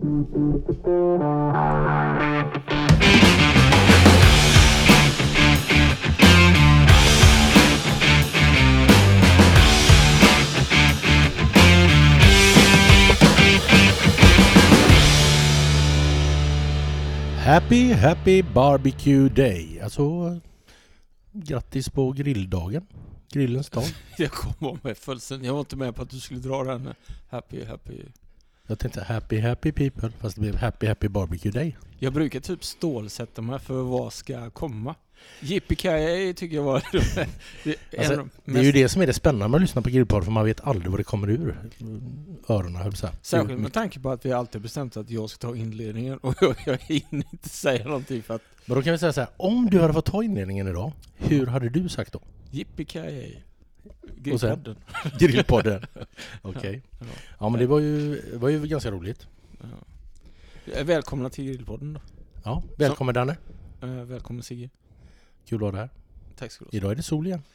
Happy barbecue day. Alltså, grattis på grilldagen. Grillens dag. Jag kom med fullständigt. Jag var inte med på att du skulle dra den. Happy. Jag tänkte happy people, fast det blev happy barbecue day. Jag brukar typ stålsätta mig för vad ska komma. Yippee tycker jag var det är ju det som är det spännande med att lyssna på grillpodd, för man vet aldrig vad det kommer ur öronen, höll så här. Särskilt med tanke på att vi alltid bestämt att jag ska ta inledningen och jag hinner inte säga någonting för att... Men då kan vi säga så här, om du hade fått ta inledningen idag, hur hade du sagt då? Yippee Grillpodden. Grillpodden. Okej. Ja, men det var ju ganska roligt. Ja. Välkomna till Grillpodden då. Ja, välkommen Danne. Välkommen Sigge. Kul att ha dig här. Tack ska du ha. Idag är det sol igen.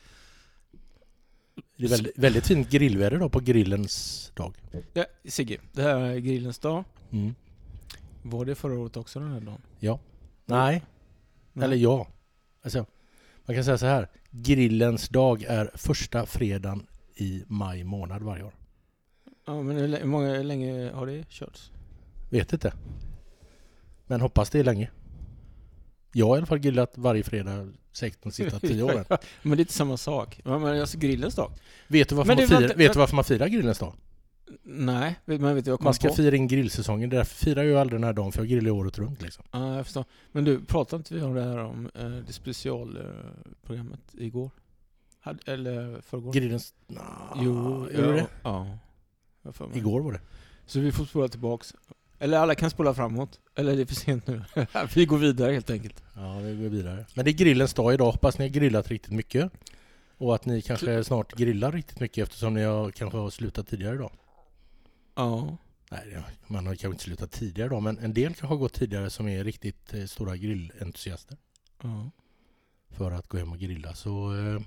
Det är väldigt fint grillväder då på grillens dag. Ja, Sigge, det här är grillens dag. Mm. Var det förra året också den här dagen? Ja. Nej. Eller ja. Alltså, man kan säga så här. Grillens dag är första fredagen i maj månad varje år. Ja, men hur länge har det körts? Vet inte. Men hoppas det är länge. Jag har i alla fall grillat varje fredag säkert de sista 10 åren. Men det är inte samma sak. Men alltså grillens dag. Vet du varför man firar grillens dag? Nej, men vet du vad man ska fira in grillsäsongen. Därför firar jag aldrig den här dagen, för jag grillar året runt liksom. Ja, jag förstår. Men du, pratade inte vi om det här om det specialprogrammet igår? Eller förrgår? Grillens... Jo, det? Ja. Igår var det. Så vi får spola tillbaks. Eller alla kan spola framåt. Eller är det för sent nu? Vi går vidare helt enkelt. Ja, vi går vidare. Men det är grillens dag idag. Hoppas ni har grillat riktigt mycket. Och att ni kanske snart grillar riktigt mycket, eftersom ni kanske har slutat tidigare idag. Ja. Nej, man har kanske inte slutat tidigare idag, men en del kanske har gått tidigare som är riktigt stora grillentusiaster. Ja. För att gå hem och grilla. Så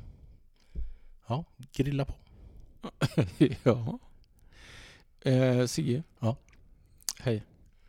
ja, grilla på. Ja. Sigge. Ja. Hej.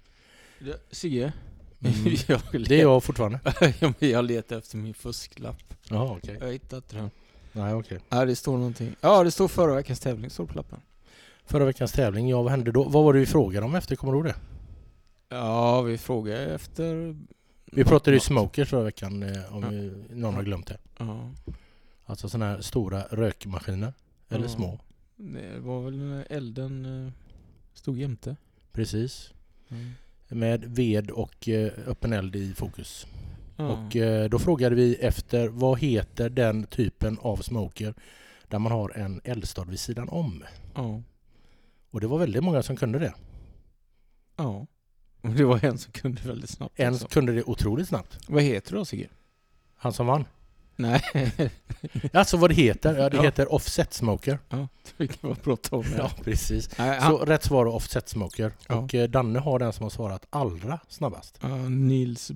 Sigge. Det är jag fortfarande. Jag letar efter min fusklapp. Ja, okej. Jag har hittat den. Nej, okej. Ja, det står någonting. Ja, det står förra veckans tävling, står på lappen. Förra veckans tävling, ja, vad hände då? Vad var det vi frågade om efter, kommer du ihåg det? Ja, vi frågade efter... Vi pratade ju smokers förra veckan, om någon har glömt det. Ja. Alltså sådana här stora rökmaskiner, eller små. Det var väl när elden stod jämte. Precis. Med ved och öppen eld i fokus. Och då frågade vi efter, vad heter den typen av smoker där man har en eldstad vid sidan om? Ja. Och det var väldigt många som kunde det. Ja. Och det var en som kunde väldigt snabbt. En som kunde det otroligt snabbt. Vad heter det då, Sigge? Han som vann. Nej. Alltså vad det heter? Ja, det heter offset smoker. Ja, det kan vara bra att ta med. Ja, precis. Nej, så rätt svar är offset smoker. Ja. Och Danne har den som har svarat allra snabbast. Nils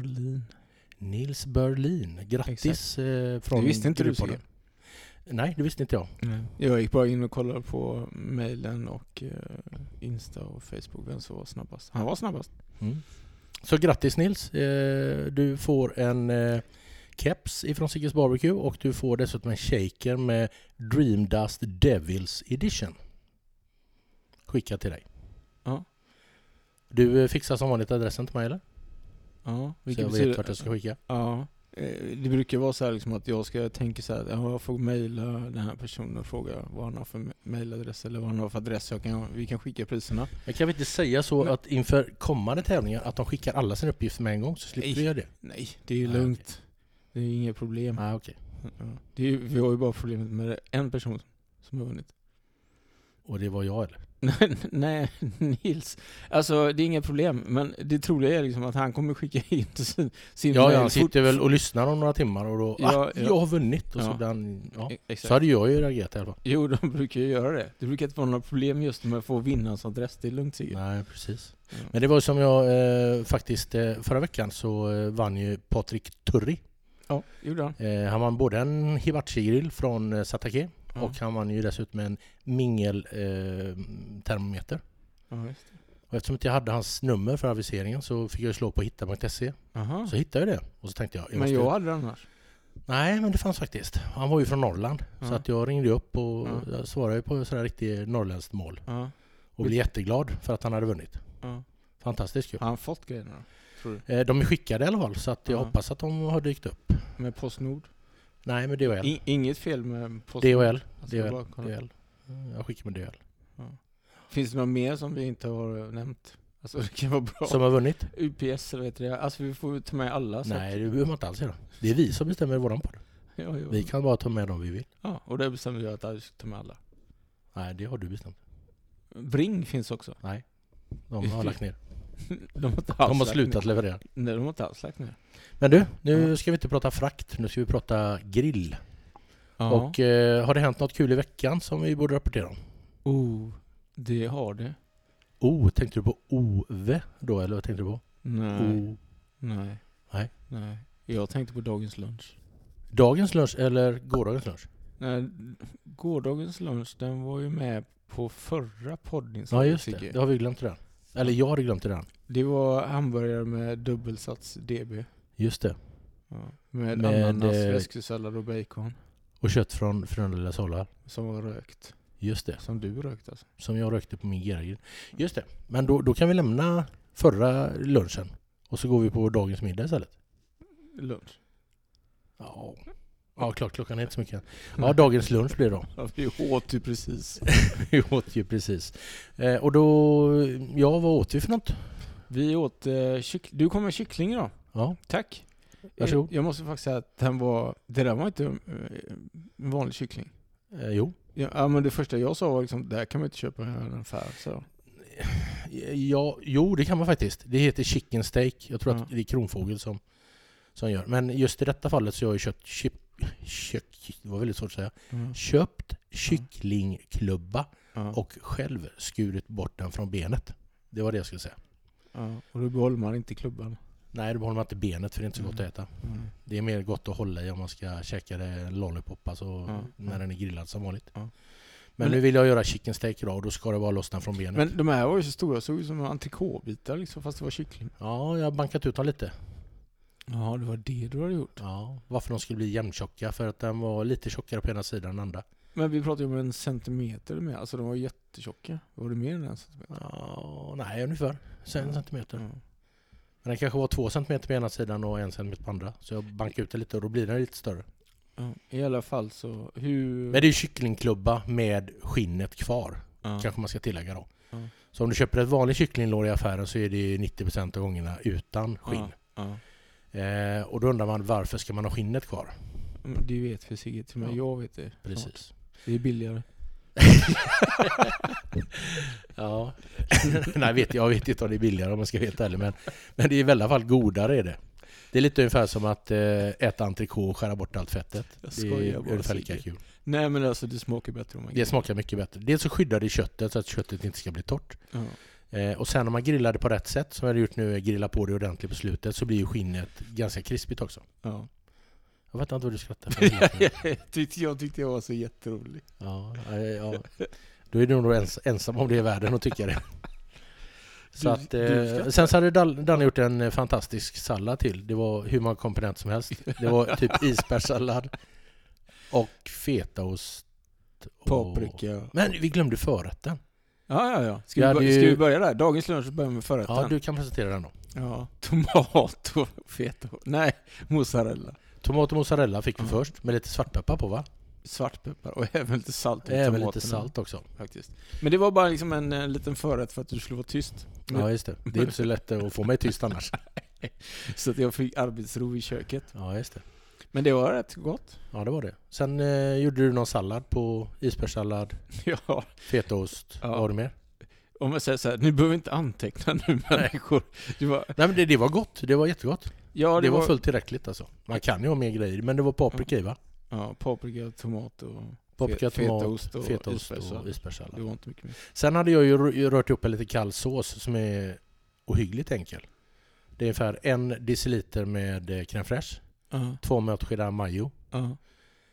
Berlin. Grattis från... Det visste inte du, Sigge. Nej, det visste inte jag. Nej. Jag gick bara in och kollade på mailen och Insta och Facebook. Vem som var snabbast? Han var snabbast. Så grattis Nils. Du får en keps ifrån Sigges Barbecue och du får dessutom en shaker med Dream Dust Devils Edition. Skicka till dig. Ja. Du fixar som vanligt adressen till mig, eller? Ja. Så jag vet vart jag ska skicka. Ja. Det brukar vara så här liksom att jag ska tänka så här, jag får mejla den här personen och fråga vad han har för mejladress eller vad han har för adress. Vi kan skicka priserna. Jag kan väl inte säga så att inför kommande tävlingar att de skickar alla sina uppgifter med en gång, så slipper vi göra det. Nej, det är ju lugnt. Okay. Det är inget problem. Okej. Vi har ju bara problemet med en person som har vunnit. Och det var jag, eller? Nej, Nils. Alltså, det är inga problem. Men det troliga är liksom att han kommer skicka in sin Ja, han sitter väl och lyssnar om några timmar och då, jag har vunnit. Och så hade jag ju reagerat i alla fall. Jo, de brukar ju göra det. Det brukar inte vara några problem just med att få vinna en sån adress. Det är lugnt, Sigge. Nej, precis. Men det var som jag faktiskt förra veckan så vann ju Patrik Turri. Ja, gjorde han. Han vann både en hibachi-grill från Satake och han vann ju dessutom en mingel termometer. Ja, just det. Och eftersom inte jag hade hans nummer för aviseringen så fick jag slå på hitta.se. Aha. Så hittade jag det. Och så tänkte jag... Men jag hade det annars. Nej, men det fanns faktiskt. Han var ju från Norrland. Ja. Så att jag ringde upp och jag svarade på sådär riktigt norrländskt mål. Ja. Och blev jätteglad för att han hade vunnit. Ja. Fantastiskt kul. Har han fått grejerna då? Tror du? De är skickade i alla fall så att jag hoppas att de har dykt upp. Med Postnord? Nej, med DHL. Inget fel med Postnord? DHL. Alltså, DHL. Jag skickar med DHL. Ja. Finns det något mer som vi inte har nämnt? Alltså det kan vara bra. Som har vunnit? UPS eller vet du det? Alltså vi får ta med alla. Nej, det behöver man inte alls göra. Det är vi som bestämmer våran podd. Ja. Vi kan bara ta med dem vi vill. Ja, och det bestämmer jag att jag ska ta med alla. Nej, det har du bestämt. Bring finns också. Nej, de har lagt ner. De har slutat leverera. Nej, de har inte alls lagt ner. Men du, nu ska vi inte prata frakt. Nu ska vi prata grill. Ja. Och har det hänt något kul i veckan som vi borde rapportera om? Det har det. Tänkte du på Ove då, eller vad tänkte du på? Nej. Nej. Nej. Jag tänkte på dagens lunch. Dagens lunch eller gårdagens lunch? Nej, gårdagens lunch, den var ju med på förra podden. Ja, just det. Det har vi glömt redan. Eller jag hade glömt det redan. Det var hamburgare med dubbelsats DB. Just det. Ja. Med ananas, väskesallad och bacon. Och kött från Frölunda Solar. Som var rökt. Just det. Som du rökt alltså. Som jag rökte på min Geragil. Just det. Men då kan vi lämna förra lunchen. Och så går vi på dagens middag istället. Lunch? Ja, klart. Klockan är inte så mycket. Ja, dagens lunch blir det då. Ja, vi åt ju precis. Vi åt ju precis. Och då... Ja, vad åt vi för något? Vi åt du kom med kyckling då. Ja. Tack. Varsågod. Jag måste faktiskt säga att det där var inte en vanlig kyckling. Jo. Ja, men det första jag sa var liksom, det här kan man inte köpa i en affär. Så. Ja, jo, det kan man faktiskt. Det heter chicken steak. Jag tror att det är Kronfågel som gör. Men just i detta fallet så har jag köpt det var väldigt svårt att säga. Köpt kycklingklubba och själv skurit bort den från benet. Det var det jag skulle säga. Ja, och då behåller man inte klubban. Nej, då behåller man inte benet för det är inte så gott att äta. Det är mer gott att hålla i om man ska käka det lollipop alltså när den är grillad som vanligt. Men nu vill jag göra chicken steak idag och då ska det bara lossna från benet. Men de här var ju så stora, såg ut som entrecôtebitar liksom, fast det var kyckling. Ja, jag har bankat ut dem lite. Ja, det var det du hade gjort. Ja, varför de skulle bli jämntjocka, för att den var lite tjockare på ena sidan än andra. Men vi pratade ju om 1 centimeter eller mer, alltså de var jättetjocka. Var det mer än 1 centimeter? Ja, nej ungefär 1 centimeter. Men den kanske var 2 centimeter på ena sidan och 1 centimeter på andra. Så jag bankade ut det lite och då blir den lite större. Ja, i alla fall så Men det är ju kycklingklubba med skinnet kvar. Kanske man ska tillägga då. Så om du köper ett vanligt kycklinglår i affären så är det 90% av gångerna utan skinn. Och då undrar man, varför ska man ha skinnet kvar? Det vet för sig till mig, jag vet det. Precis. Det är billigare. Ja. Nej, jag vet inte om det är billigare om man ska veta heller, men det är i alla fall godare är det. Det är lite ungefär som att äta entrecote och skära bort allt fettet. Det är ungefär lika kul. Nej, men alltså det smakar bättre om man det smakar mycket bättre. Dels så skyddar det köttet så att köttet inte ska bli torrt. Och sen om man grillar det på rätt sätt, som jag har gjort nu, grilla på det ordentligt på slutet, så blir ju skinnet ganska krispigt också. Ja. Jag vet inte vad du skrattar för. Jag tyckte jag var så jätterolig. Ja. Då är du nog ensam om det i världen och tycker det. Så att, sen så hade Danne gjort en fantastisk sallad till. Det var hur många komponenter som helst. Det var typ isbärssallad och fetaost. Paprika. Men vi glömde förrätten. Ja. Ska vi börja där? Dagens lunch börjar med förrätten. Ja, du kan presentera den då. Ja, tomat och fetaost. Nej, mozzarella. Tomat och mozzarella fick vi först med lite svartpeppar på, va? Svartpeppar och även lite salt. Även lite salt också. Faktiskt. Men det var bara liksom en liten förrätt för att du skulle vara tyst. Ja, just det. Det är inte så lätt att få mig tyst annars. Så att jag fick arbetsro i köket. Ja, just det. Men det var rätt gott. Ja, det var det. Sen gjorde du någon sallad på isbärssallad, fetaost. Vad var det mer? Om jag säger så här, ni behöver inte anteckna nu människor. Nej, men det var gott. Det var jättegott. Ja, det var fullt tillräckligt alltså. Man kan ju ha mer grejer, men det var paprika, va? Ja, paprika, tomat och fetaost och isbärssallad. Det var inte mycket mer. Sen hade jag ju rört upp en lite kall sås som är ohyggligt enkel. Det är ungefär 1 deciliter med crème fraîche, 2 matskedar majo,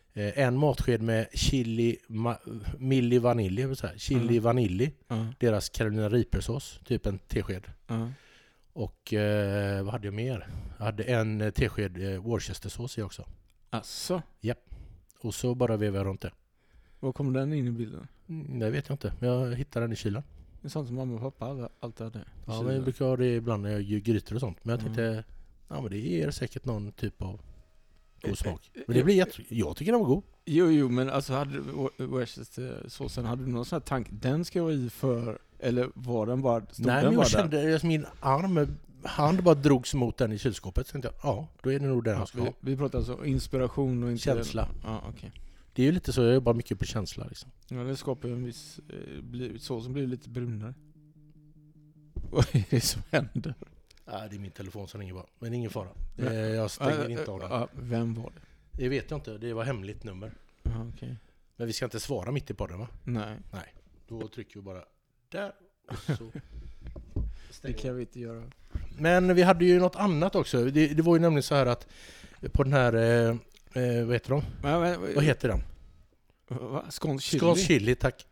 En matsked med milli vanilj, chili vanilj. Deras Carolina Reaper-sås, typ en tesked. Och vad hade jag mer? Jag hade en tesked Worcestersås i också. Asså? Ja. Och så bara vevade jag runt det. Var kom den in i bilden? Det vet jag inte. Jag hittade den i kylen. Det är sånt som mamma och pappa alltid hade. Ja, men jag brukar ha det ibland när jag gör grytor och sånt. Men jag tänkte, ja men det ger säkert någon typ av god smak. Men det blir jag tycker den var god. Jo, men alltså hade Worcestersåsen, hade du någon sån här tanke, den ska vara i för, eller var den bara, stod Nej, den men bara jag kände att min hand bara drogs mot den i kylskåpet. Så tänkte jag, ja, då är det nog den jag ska ha. Vi pratar alltså inspiration och inte Känsla. Ja, okej. Det är ju lite så, jag jobbar mycket på känsla liksom. Ja, det skapar ju en viss, såsen blir lite brunare. Vad är det som händer? Ja, det är min telefon som ringer bara. Men ingen fara. Jag stänger inte av den. Vem var det? Det vet jag inte. Det var hemligt nummer. Okay. Men vi ska inte svara mitt i podden, va? Nej. Då trycker vi bara där. Och så det kan vi inte göra. Men vi hade ju något annat också. Det var ju nämligen så här att på den här, vad heter de? Vad heter den? Skånsk chili. Skånsk chili, tack.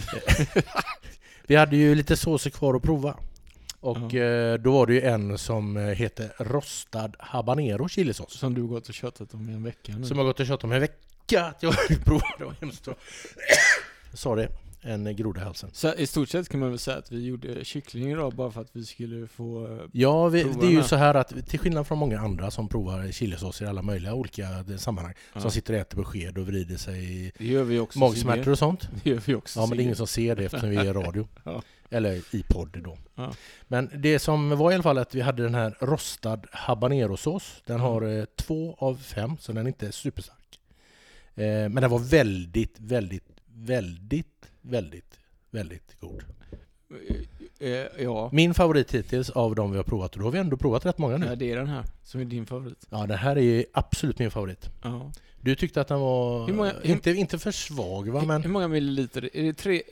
Vi hade ju lite såser kvar att prova. Och då var det ju en som heter rostad habanero chilisås. Som du har gått och köttat om i en vecka nu. Som jag har gått och köttat om i en vecka. Att jag provade, det var hemskt. Jag sa det, en groda i halsen. Så i stort sett kan man väl säga att vi gjorde kyckling idag bara för att vi skulle få ja, det är ju så här att till skillnad från många andra som provar chilisås i alla möjliga olika sammanhang, som sitter och äter besked och vrider sig i magsmärtor och sånt. Det gör vi också. Ja, men det är ingen som ser det eftersom vi är radio. Ja. Eller i podd då. Ja. Men det som var i alla fall att vi hade den här rostad habanero-sås. Den har 2 av 5, så den är inte superstark. Men den var väldigt, väldigt, väldigt, väldigt, väldigt god. Ja. Min favorit hittills av de vi har provat, och då har vi ändå provat rätt många nu. Ja, det är den här som är din favorit. Ja, den här är absolut min favorit. Ja. Du tyckte att den var inte för svag, va? Men... Hur många milliliter? Är det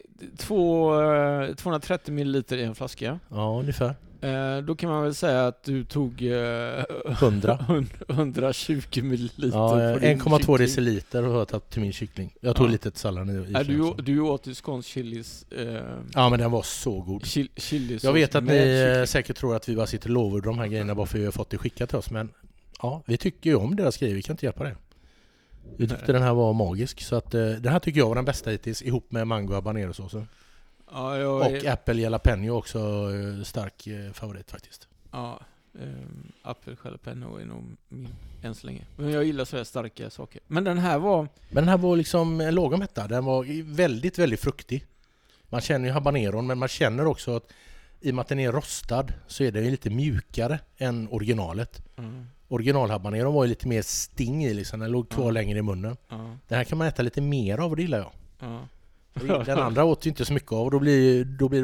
230 milliliter i en flaska? Ja, ungefär. Då kan man väl säga att du tog 120 milliliter. Ja, 1,2 deciliter har jag tagit till min kyckling. Jag tog lite till salladen i. Du åt ju skånsk chilis. Ja, men den var så god. Chilis. Jag vet att ni säkert tror att vi bara sitter och lovar de här grejerna bara för att vi har fått det skickat till oss. Men ja, vi tycker ju om deras grejer. Vi kan inte hjälpa det. Vi tyckte den här var magisk. Så att den här tycker jag var den bästa hittills, ihop med mango habanero-såsen. Ja, och apple jalapeno också stark favorit faktiskt. Ja, apple jalapeno är nog min än så länge. Men jag gillar sådär starka saker. Men den här var liksom lågom mätta. Den var väldigt, väldigt fruktig. Man känner ju habaneron, men man känner också att i och med att den är rostad så är den lite mjukare än originalet. Originalhabaneron var ju lite mer sting i liksom. Den låg kvar längre i munnen. Den här kan man äta lite mer av, och det gillar jag. Den andra åt ju inte så mycket av, och då blir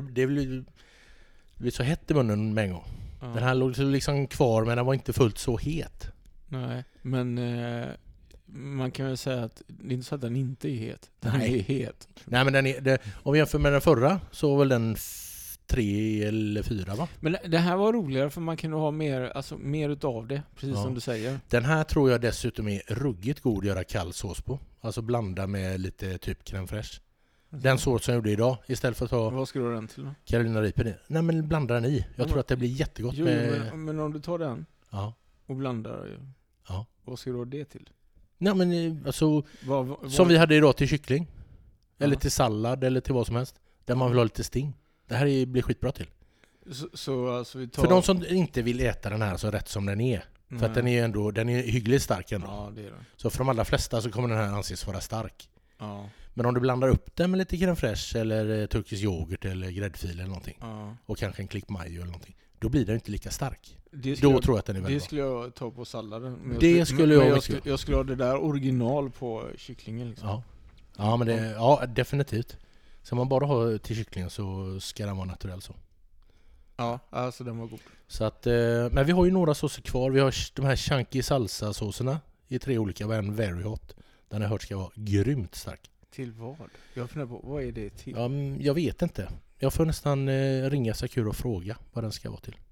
det så hett i munnen med en gång. Den här låg liksom kvar, men den var inte fullt så het. Nej, men man kan väl säga att det är inte så att den inte är het. Den är het. Nej, men om vi jämför med den förra så var väl den 3 eller 4, va? Men det här var roligare för man kunde ha mer utav det, precis som du säger. Den här tror jag dessutom är ruggigt god att göra kall sås på. Alltså blanda med lite typ crème fraîche. Den sås som jag gjorde idag, istället för att ta... Vad ska du ha den till då? Carolina Reaper i. Nej, men blanda den i. Jag tror att det blir jättegott med... Men om du tar den och blandar, vad ska du ha det till? Nej, men alltså... Som vi hade idag till kyckling. Eller till sallad, eller till vad som helst. Där man vill ha lite sting. Det här blir skitbra till. Så alltså vi tar... För de som inte vill äta den här så rätt som den är. För att den är hyggligt stark ändå. Ja, det är det. Så för de allra flesta så kommer den här anses vara stark. Ja. Men om du blandar upp den med lite crème fraîche eller turkisk yoghurt eller gräddfil eller någonting. Och kanske en klick majo eller någonting. Då blir den inte lika stark. Då tror jag att den är väldigt bra. Det skulle jag ta på salladen. Men jag skulle ha det där original på kycklingen liksom. Ja, men definitivt. Så man bara har till kycklingen så ska den vara naturell så. Ja, alltså den var god. Så att, men vi har ju några såser kvar. Vi har de här chunky salsa-såserna i 3 olika. Och en very hot. Den har hört ska vara grymt stark. Till vad? Jag funderar på, vad är det till? Jag vet inte. Jag får nästan ringa Sakura och fråga vad den ska vara till.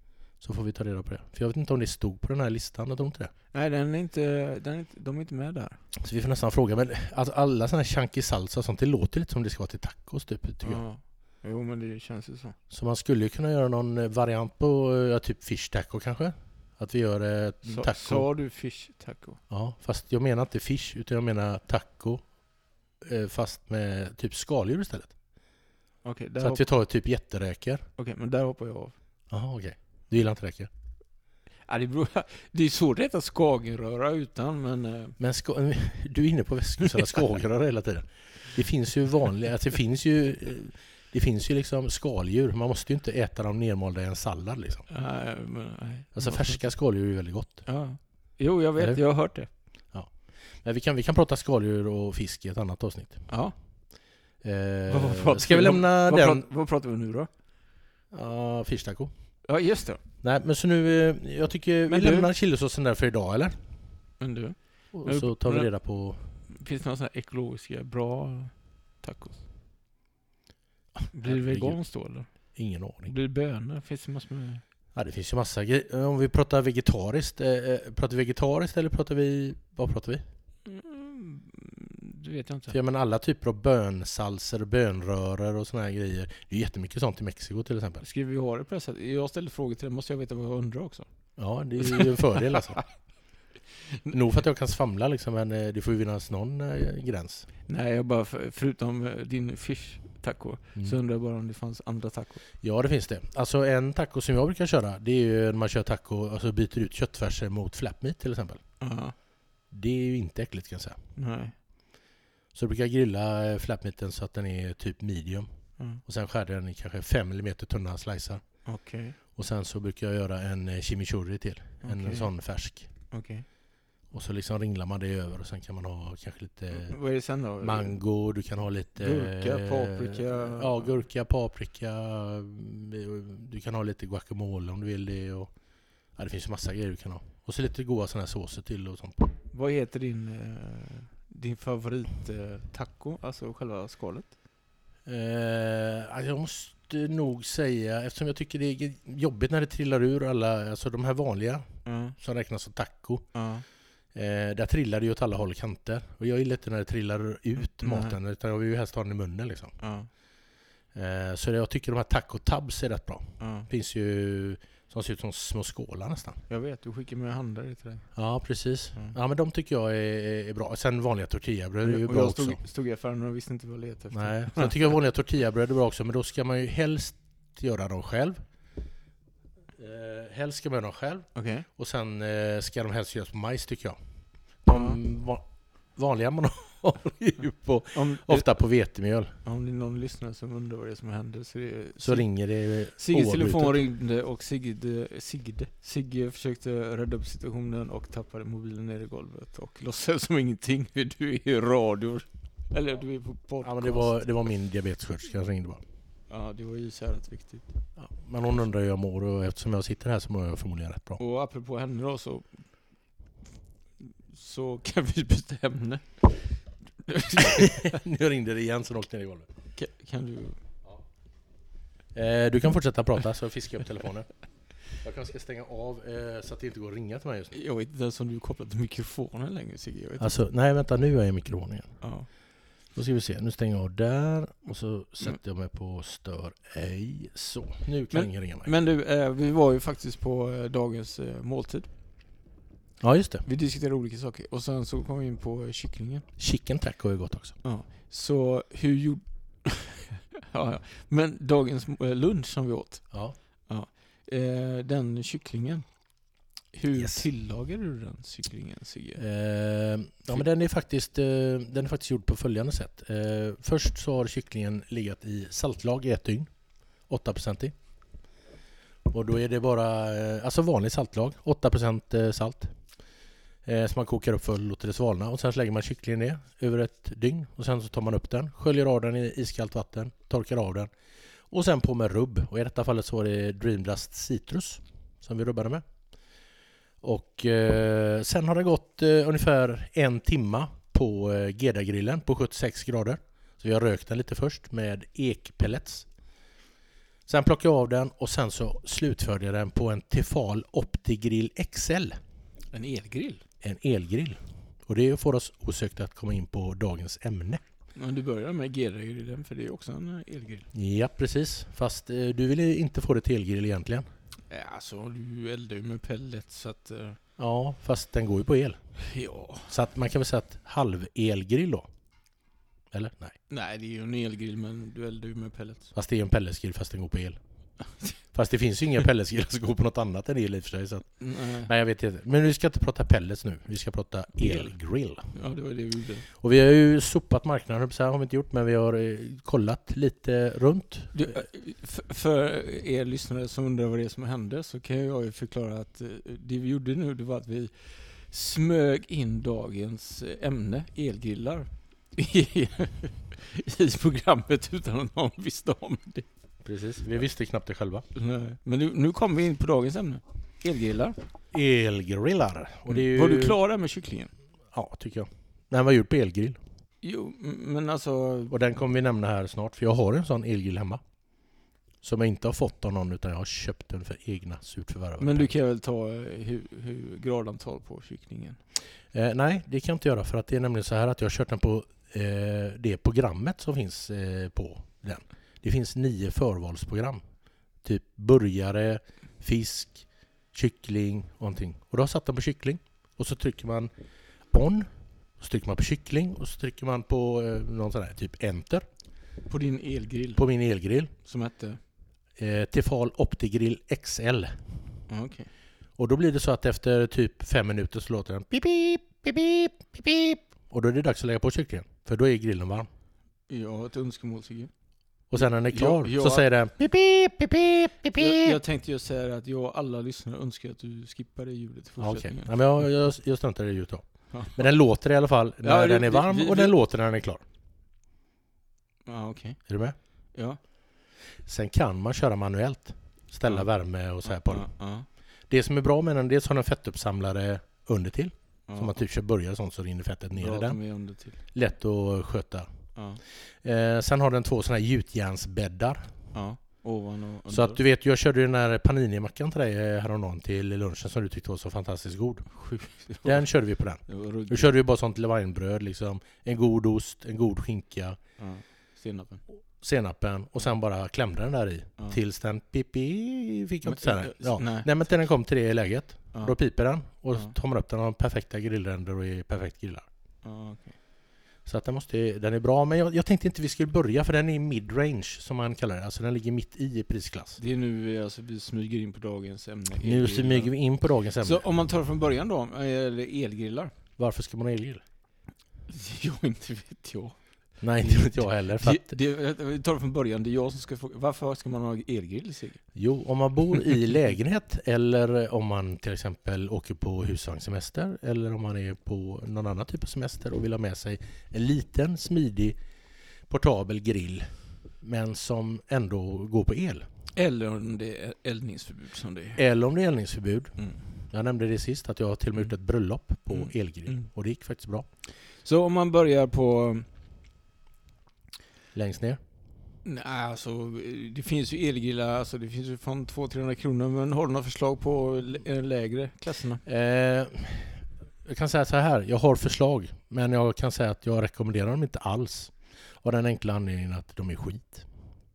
Så får vi ta reda på det. För jag vet inte om det stod på den här listan, jag tror inte det. Nej, de är inte med där. Så vi får nästan fråga, men alltså alla sådana här chunky salsa och sånt, det låter lite som det ska vara till tacos typ, tycker jag. Jo, men det känns ju så. Så man skulle ju kunna göra någon variant på typ fish taco kanske. Att vi gör taco. Sa du fish taco? Ja, fast jag menar inte fish utan jag menar taco. Fast med typ skaldjur istället. Okay, så att vi tar typ jätteräkor. Okej, men där hoppar jag av. Jaha, okej. Du gillar inte räkor? Ja, det är svårt att äta skagenröra utan, men... Men du är inne på västkusten skagenröra hela tiden. Det finns ju vanliga... Alltså det finns ju liksom skaldjur. Man måste ju inte äta dem nermalda i en sallad liksom. Nej. Alltså färska skaldjur är väldigt gott. Ja. Jo, jag vet. Eller? Jag har hört det. Ja. Men vi kan prata skaldjur och fisk i ett annat avsnitt. Ja. Ska vi lämna den... Vad pratar vi nu då? Fish taco. Ja, just det. Nej, men så nu... Jag tycker vi lämnar chilisåsen där för idag, eller? Men du... Och så tar vi reda på... Finns det några sådana här ekologiska, bra tacos? Blir det veganskt då, eller? Ingen aning. Blir det bönor? Finns det massor med... Ja, det finns ju massa grejer. Om vi pratar vegetariskt, pratar vi vegetariskt eller pratar vi... Vad pratar vi? Det vet jag inte. För jag menar alla typer av bönsalser, bönröror och såna här grejer. Det är jättemycket sånt i Mexiko till exempel. Ska vi ha det pressat? Jag ställer frågor till det, måste jag veta vad jag undrar också. Ja, det är ju en fördel alltså. Nog för att jag kan svamla liksom, men det får ju finnas någon gräns. Nej, jag bara förutom din fish taco så undrar jag bara om det fanns andra taco. Ja, det finns det. Alltså en taco som jag brukar köra, det är ju när man kör taco, alltså byter ut köttfärser mot flapmeat till exempel. Det är ju inte äckligt kan jag säga. Nej. Så jag brukar grilla flapmeaten så att den är typ medium. Och sen skär den i kanske 5 mm tunna slicer. Okay. Och sen så brukar jag göra en chimichurri till. En sån färsk. Okay. Och så liksom ringlar man det över och sen kan man ha kanske lite vad är det sen då? Mango, du kan ha lite gurka, paprika. Ja, gurka, paprika. Du kan ha lite guacamole om du vill det och ja, det finns ju massa grejer du kan ha. Och så lite goda såna här såser till och sånt. Vad heter din favorit taco, alltså själva skalet? Jag måste nog säga, eftersom jag tycker det är jobbigt när det trillar ur alla, alltså de här vanliga som räknas som taco. Där trillar det ju åt alla håll och kanter. Och jag gillar inte när det trillar ut maten, utan jag vill ju helst ha den i munnen liksom. Så jag tycker de här taco tabs är rätt bra. Finns ju som ser ut som små skålar nästan. Jag vet, du skickar med handlare till dig. Ja, precis. Ja, men de tycker jag är bra. Sen vanliga tortillabröd är ju bra också. Jag stod i affären och visste inte vad jag letade efter. Nej, sen tycker jag vanliga tortillabröd är bra också, men då ska man ju helst göra dem själv. Helst ska man göra dem själv. Okay. Och sen ska de helst göras på majs tycker jag. De vanliga man har ju ofta på vetemjöl. Om det är någon lyssnare som undrar vad det är som händer så ringer det. Sigges telefon ringde och Sigge försökte rädda upp situationen och tappade mobilen ner i golvet och låtsades som ingenting. Du är i radio. Eller du är på podcast. Ja, men det var min diabetessköterska som ringde bara. Ja, det var ju så här rätt viktigt. Ja, men hon undrar hur jag mår och eftersom jag sitter här så mår jag förmodligen rätt bra. Och apropå henne då så kan vi byta ämne. Nu ringde det igen så åkte ner i golvet. Kan du... Ja. Du kan fortsätta prata så fiskar jag upp telefonen. Jag kanske ska stänga av så att det inte går att ringa till mig just nu. Jag vet inte ens om du är kopplad till mikrofonen längre, Sigge. Alltså, nej vänta, nu är jag i mikrofonen igen. Ja. Då ska vi se, nu stänger jag av där och så sätter jag mig på stör ej. Så, nu kan ingen ringa mig. Men du, vi var ju faktiskt på dagens måltid. Ja, just det. Vi diskuterade olika saker och sen så kom vi in på kycklingen. Chicken taco är gott också. Ja. Så hur gjorde... ja. Men dagens lunch som vi åt. Ja. Den kycklingen. Hur tillagade du den kycklingen, Sigge? Ja, men den är faktiskt gjord på följande sätt. Först så har kycklingen legat i saltlag i 1 dygn. 8%. Och då är det bara alltså vanlig saltlag, 8% salt. Som man kokar upp för att låta det svalna. Och sen så lägger man kycklingen ner över 1 dygn. Och sen så tar man upp den, sköljer av den i iskallt vatten, torkar av den. Och sen på med rubb. Och i detta fallet så var det Dream Dust Citrus som vi rubbade med. Och sen har det gått ungefär 1 timma på Geda-grillen på 76 grader. Så vi har rökt den lite först med ekpellets. Sen plockade jag av den och sen så slutförde jag den på en Tefal Optigrill XL. En elgrill? En elgrill. Och det får oss osökt att komma in på dagens ämne. Men du börjar med GR-grillen för det är också en elgrill. Ja, precis. Fast du ville inte få det till elgrill egentligen. Ja, alltså du eldar ju med pellet så att... Ja, fast den går ju på el. Ja. Så att man kan väl säga att halv-elgrill då? Eller? Nej. Nej, det är ju en elgrill men du eldar ju med pellet. Fast det är en pelletsgrill fast den går på el. Fast det finns ju inga pelletsgrillar som går på något annat än el i och för sig. Så att... Nej, jag vet inte. Men vi ska inte prata pellets nu. Vi ska prata elgrill. Ja, det var det vi gjorde. Och vi har ju sopat marknaden, så här har vi inte gjort, men vi har kollat lite runt. För er lyssnare som undrar vad det är som hände så kan jag ju förklara att det vi gjorde nu det var att vi smög in dagens ämne, elgrillar, i programmet utan att någon visste om det. Precis, vi visste knappt det själva. Nej. Men nu kommer vi in på dagens ämne. Elgrillar. Elgrillar. Och det är ju... Var du klar där med kycklingen? Ja, tycker jag. Den var gjord på elgrill. Jo, men alltså... Och den kommer vi nämna här snart, för jag har en sån elgrill hemma. Som jag inte har fått av någon, utan jag har köpt den för egna surt förvärvade. Men du kan väl ta hur gradantal på kycklingen? Nej, det kan jag inte göra, för att det är nämligen så här att jag har kört den på det programmet som finns på den. Det finns 9 förvalsprogram. Typ burgare, fisk, kyckling och någonting. Och då har jag satt den på kyckling. Och så trycker man on. Så trycker man på kyckling. Och så trycker man på någon sån här typ enter. På din elgrill? På min elgrill. Som hette? Tefal Optigrill XL. Okay. Och då blir det så att efter typ 5 minuter så låter den pip, pip, pip, pip, pip. Och då är det dags att lägga på kycklingen. För då är grillen varm. Jag har ett önskemål, Sigge. Och sen när den är klar så säger den pip, pip, pip, pip, pip. Jag tänkte ju säga att jag och alla lyssnare önskar att du skippar det ljudet i fortsättningen. Okay. Ja, men jag struntar i det ljudet då. Ja. Men den låter i alla fall när den är varm och den låter när den är klar. Ja, okej. Är du med? Ja. Sen kan man köra manuellt. Ställa värme och så här på den. Det som är bra med den, det är som en fettuppsamlare under till. Som man typ kör burgare och sånt så rinner fettet ner i den. Lätt att sköta. Sen har den 2 såna här gjutjärnsbäddar. Ovan och under. Så att du vet, jag körde ju den här panini-mackan till dig häromdagen till lunchen som du tyckte var så fantastiskt god. Den körde vi på den. Nu körde vi bara sånt levainbröd liksom. En god ost, en god skinka. Senapen. Och sen bara klämde den där i. Tills den pipi fick jag inte säga det. Nej, men till den kom till det läget. Då piper den. Och tar man upp den och har perfekta grillränder och är perfekt grillar. Okay. Så att den är bra. Men jag tänkte inte vi skulle börja, för den är mid-range som man kallar det. Alltså den ligger mitt i prisklass. Det är nu alltså, vi smyger in på dagens ämne. Nu smyger vi in på dagens ämne. Så om man tar från början då, eller elgrillar. Varför ska man ha elgrill? Inte vet jag. Nej, inte vet jag heller. Vi tar från början, det är jag som ska fråga. Varför ska man ha elgrill, Sigge? Jo, om man bor i lägenhet eller om man till exempel åker på husvagnssemester eller om man är på någon annan typ av semester och vill ha med sig en liten, smidig, portabel grill men som ändå går på el. Eller om det är eldningsförbud som det är. Eller om det är eldningsförbud. Jag nämnde det sist att jag har till och med gjort ett bröllop på elgrill och det gick faktiskt bra. Så om man börjar på... Längst ner? Nej, alltså det finns ju elgrillar, alltså det finns ju från 200-300 kronor, men har du några förslag på lägre klasserna? Jag kan säga så här, jag har förslag, men jag kan säga att jag rekommenderar dem inte alls. Av den enkla anledningen att de är skit.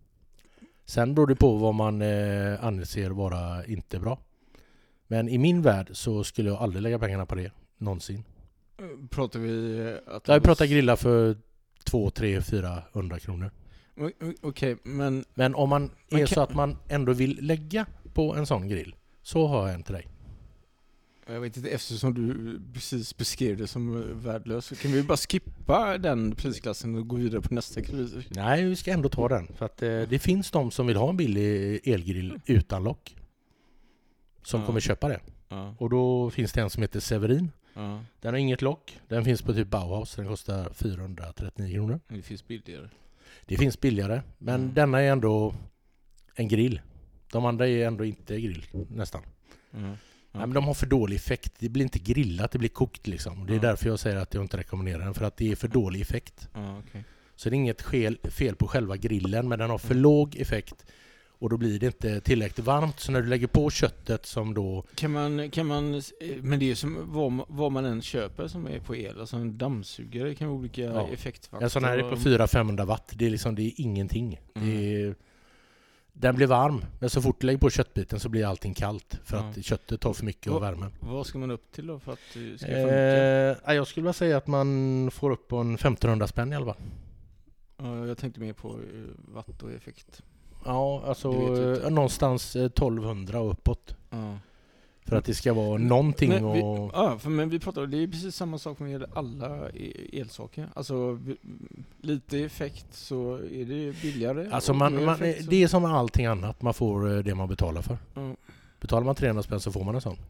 Sen beror det på vad man anser vara inte bra. Men i min värld så skulle jag aldrig lägga pengarna på det, någonsin. Pratar vi att... Jag pratar grillar för 2, 3, 400 kronor. Okej, men om man är så att man ändå vill lägga på en sån grill, så har jag en till dig. Jag vet inte, eftersom du precis beskrev det som värdelös, kan vi bara skippa den prisklassen och gå vidare på nästa grill? Nej, vi ska ändå ta den. För att det finns de som vill ha en billig elgrill utan lock. Som kommer köpa det. Och då finns det en som heter Severin. Den har inget lock. Den finns på typ Bauhaus. Den kostar 439 kronor. Det finns billigare. Det finns billigare. Men denna är ändå en grill. De andra är ändå inte grill, nästan. Nej, men de har för dålig effekt. Det blir inte grillat, det blir kokt liksom. Det är därför jag säger att jag inte rekommenderar den. För att det är för dålig effekt. Okay. Så det är inget fel på själva grillen. Men den har för låg effekt. Och då blir det inte tillräckligt varmt. Så när du lägger på köttet som då... Kan man men det är som vad man än köper som är på el. Alltså en dammsugare kan vara olika effektfaktorer. En sån här är på 400-500 watt. Det är ingenting. Den blir varm. Men så fort du lägger på köttbiten så blir allting kallt. För att köttet tar för mycket av värmen. Vad ska man upp till då för att det ska funka? Jag skulle vilja säga att man får upp på en 1500 spänn i alla fall. Jag tänkte mer på watt och effekt. Ja, alltså någonstans 1200 och uppåt. För att det ska vara någonting. Men vi pratar, det är precis samma sak med alla elsaker. Alltså lite effekt så är det billigare. Alltså det är som allting annat. Man får det man betalar för. Betalar man 300 spänn så får man en sån.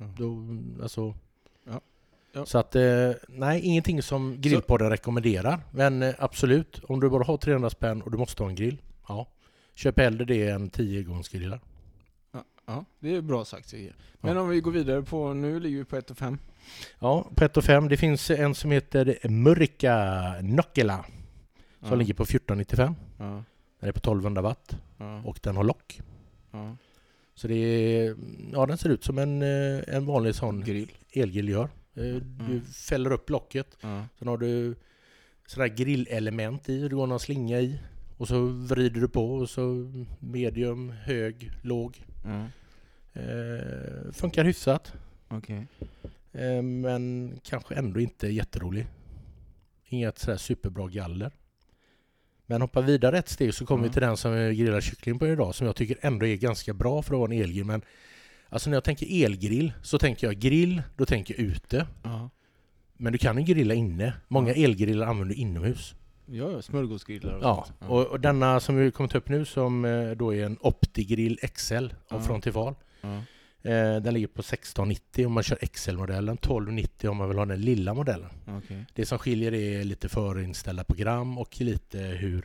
Så att nej, ingenting som Grillpodden rekommenderar. Men absolut, om du bara har 300 spänn och du måste ha en grill. Ja. Köp hellre det än 10-gångsgrillar. Ja, det är bra sagt. Men om vi går vidare på, nu ligger vi på 1,5. Ja, på 1,5. Det finns en som heter Murika Nokkela. Som ligger på 1495. Den är på 1200 watt. Och den har lock. Så det är, den ser ut som en vanlig sån elgrill gör. Du fäller upp locket. Sen har du sådär grillelement i. Du går någon slinga i. Och så vrider du på och så medium, hög, låg. Funkar hyfsat. Men kanske ändå inte jätterolig. Inget sådär superbra galler. Men hoppa vidare ett steg så kommer vi till den som vi grillar kyckling på idag. Som jag tycker ändå är ganska bra för att vara en elgrill. Men alltså när jag tänker elgrill så tänker jag grill, då tänker jag ute. Men du kan ju grilla inne. Många elgrillar använder du inomhus. Ja, smörgåsgrillar och sånt. Och denna som vi kommer ta upp nu som då är en OptiGrill XL av Frontival. Den ligger på 1690 om man kör XL-modellen, 1290 om man vill ha den lilla modellen. Det som skiljer är lite förinställda program och lite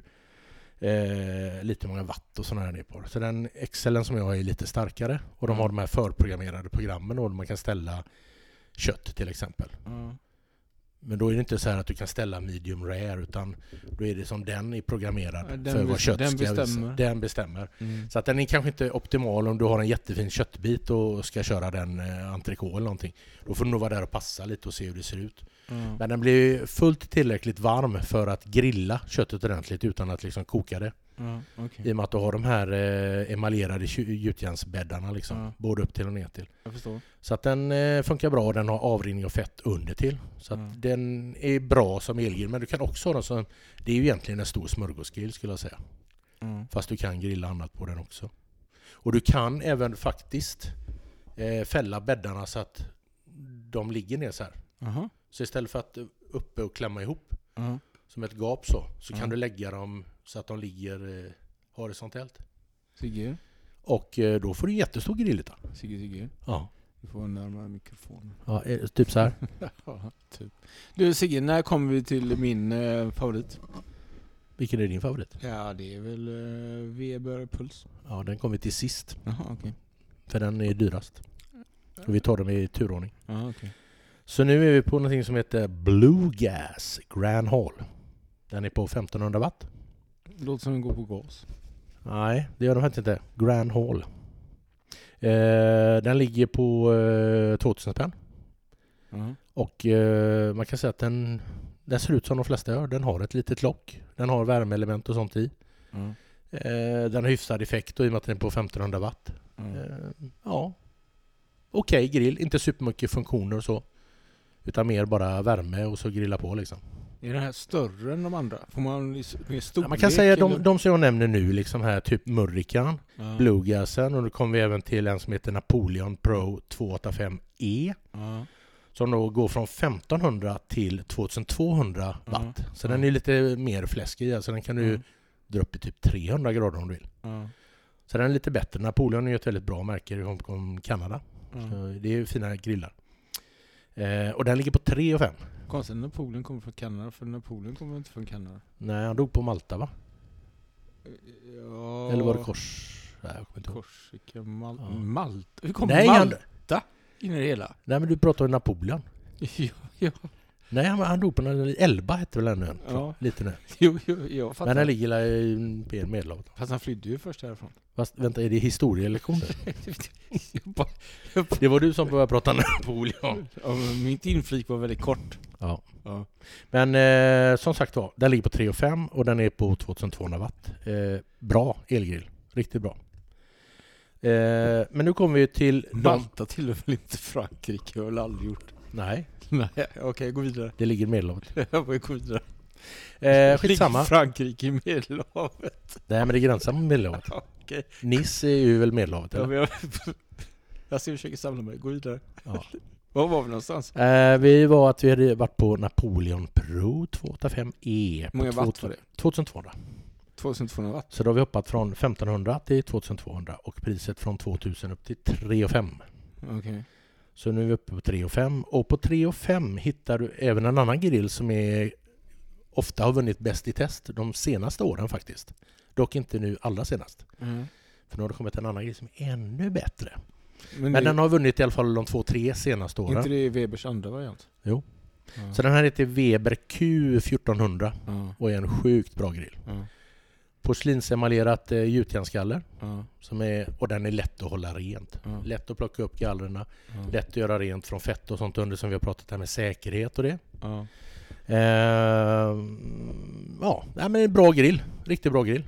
lite många watt och sådana här på. Så den XL:en som jag har är lite starkare och de har de här förprogrammerade programmen och man kan ställa kött till exempel. Men då är det inte så här att du kan ställa medium rare utan då är det som den är programmerad för vad kött den bestämmer. Så att den är kanske inte optimal om du har en jättefin köttbit och ska köra den entrecote eller någonting. Då får du nog vara där och passa lite och se hur det ser ut. Men den blir fullt tillräckligt varm för att grilla köttet ordentligt utan att liksom koka det. I och med att du har de här emaljerade gjutjärnsbäddarna liksom, både upp till och ner till. Jag förstår. Så att den funkar bra och den har avrinning och fett under till. Så att den är bra som elgrill. Men du kan också ha den som, det är ju egentligen en stor smörgåsgrill skulle jag säga. Fast du kan grilla annat på den också. Och du kan även faktiskt fälla bäddarna så att de ligger ner så här. Så istället för att uppe och klämma ihop som ett gap så kan du lägga dem så att de ligger horisontellt. Sigge. Och då får du en jättestor grill där. Sigge. Ja. Du får närmare mikrofonen. Ja, typ så här. Ja, typ. Du Sigge, när kommer vi till min favorit? Vilken är din favorit? Ja, det är väl Weber Puls. Ja, den kommer till sist. Jaha, okej. För den är dyrast. Och vi tar dem i turordning. Ja, okej. Så nu är vi på någonting som heter Blue Gas Grand Hall. Den är på 1500 watt. Det låter som den går på gas. Nej, det gör den faktiskt inte. Grand Hall. Den ligger på 2000 spänn. Och man kan säga att den ser ut som de flesta gör. Den har ett litet lock. Den har värmeelement och sånt i. Den har hyfsad effekt och i och med att den är på 1500 watt. Ja. Okej, grill. Inte supermycket funktioner och så. Utan mer bara värme och så grilla på liksom. Är den här större än de andra? Får man mer storlek? Man kan säga de som jag nämner nu liksom här, typ Murrikan, Bluegasen, och nu kommer vi även till en som heter Napoleon Pro 285E. Som då går från 1500 till 2200 watt. Så den är lite mer fläskig, alltså den kan du dra upp i typ 300 grader om du vill. Så den är lite bättre. Napoleon är ett väldigt bra märke i Kanada. Så det är fina grillar. Och den ligger på 3 och 5. Konstigt, Napoleon kommer från Kanada, för Napoleon kommer inte från Kanada. Nej, han dog på Malta, va? Ja. Eller var det Kors? Nej, jag kommer inte ihåg. Korsika, Malta? Hur kommer Malta in i det hela? Nej, men du pratar om Napoleon. Ja. Nej, han dog på en Elba hette väl ännu en. Ja. Lite nu. Jo, jag fattar. Men den ligger i Medelhavet. Fast han flydde ju först härifrån. Fast vänta, är det historielektion? Det var du som började prata Napoleon. Ja, mitt inflik var väldigt kort. Ja. Ja. Men som sagt var, den ligger på 3,5 och den är på 2200 watt. Bra elgrill. Riktigt bra. Men nu kommer vi till... Malta tillhör väl inte Frankrike? Jag har väl aldrig gjort. Nej. Nej, okej, gå vidare. Det ligger i Medelhavet. Jag får gå vidare. Skitsamma. Ligger Frankrike i Medelhavet? Nej, men det gränsar med Medelhavet. Okej. Nice är ju väl Medelhavet, eller? Ja, jag ska försöka samla mig. Gå vidare. Ja. Var var vi någonstans? Vi hade varit på Napoleon Pro 285E. Hur många watt var det? 2200. 2200 watt. Så då har vi hoppat från 1500 till 2200 och priset från 2000 upp till 3,5. Okej. Så nu är vi uppe på 3,5 och på 3,5 hittar du även en annan grill som ofta har vunnit bäst i test de senaste åren faktiskt. Dock inte nu allra senast. Mm. För nu har det kommit en annan grill som är ännu bättre. Men den har vunnit i alla fall de 2-3 senaste åren. Inte det Webers andra variant? Jo. Ja. Så den här heter Weber Q1400 och är en sjukt bra grill. Ja. Porslinsemaljerat gjutjärnsgaller Ja. och den är lätt att hålla rent. Ja. Lätt att plocka upp gallrarna. Ja. Lätt att göra rent från fett och sånt under som vi har pratat här med säkerhet och det. Ja. Men en bra grill. Riktigt bra grill.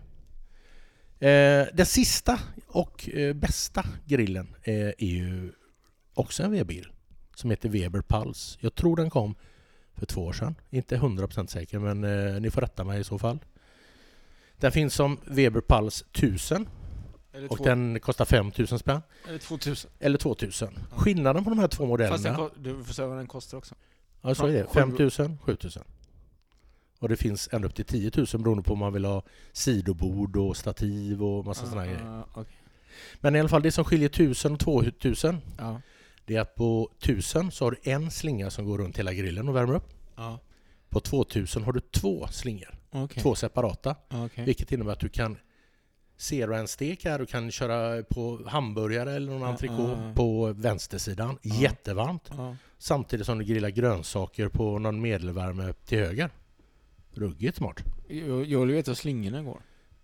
Den sista och bästa grillen är ju också en Weber-grill som heter Weber Pulse. Jag tror den kom för 2 år sedan. Inte 100% säker, men ni får rätta mig i så fall. Den finns som Weber Pulse 1000 och den kostar 5000 spänn. Eller 2000. Eller 2000. Ja. Skillnaden på de här två modellerna... Fast du får säga vad den kostar också. Ja, så är det. 5000, 7000. Och det finns ända upp till 10 000 beroende på om man vill ha sidobord och stativ och massa sådana grejer. Okay. Men i alla fall det som skiljer 1000 och 2000 det är att på 1000 så har du en slinga som går runt hela grillen och värmer upp. Ja. På 2000 har du 2 slingor. Okay. 2 separata. Okay. Vilket innebär att du kan zero en stek här. Du kan köra på hamburgare eller någon entrecote på vänstersidan. Jättevarmt. Samtidigt som du grillar grönsaker på någon medelvärme till höger. Ruggigt smart. Jag vill veta hur slingorna går.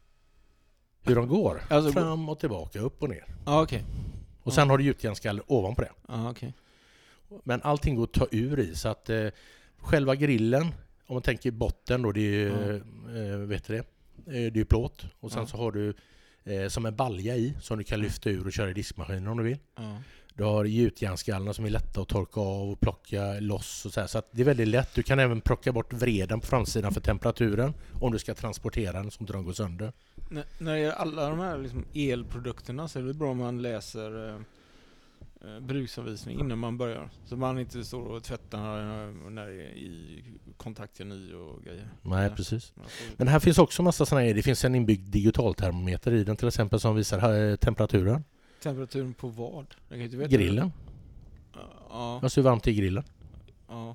Hur de går? Alltså, fram och tillbaka, upp och ner. Okej. Och sen har du gjutjärnsgaller ovanpå det. Okej. Men allting går att ta ur i. Så att själva grillen, om man tänker botten då, det är vet du det? Det är plåt. Och sen så har du som en balja i som du kan lyfta ur och köra i diskmaskinen om du vill. Du har gjutjärnsgallarna som är lätta att torka av och plocka loss och så att det är väldigt lätt. Du kan även plocka bort vreden på framsidan för temperaturen om du ska transportera den så att de går sönder. När det gäller alla de här liksom elprodukterna så är det bra om man läser bruksanvisning innan man börjar. Så man inte står och tvättar när det är i kontakten i och grejer. Nej, precis. Men här finns också massa sådana grejer. Det finns en inbyggd digitaltermometer i den till exempel som visar temperaturen. Temperaturen på vad? Jag kan inte veta. Grillen. Ja. Alltså hur varmt är grillen? Ja.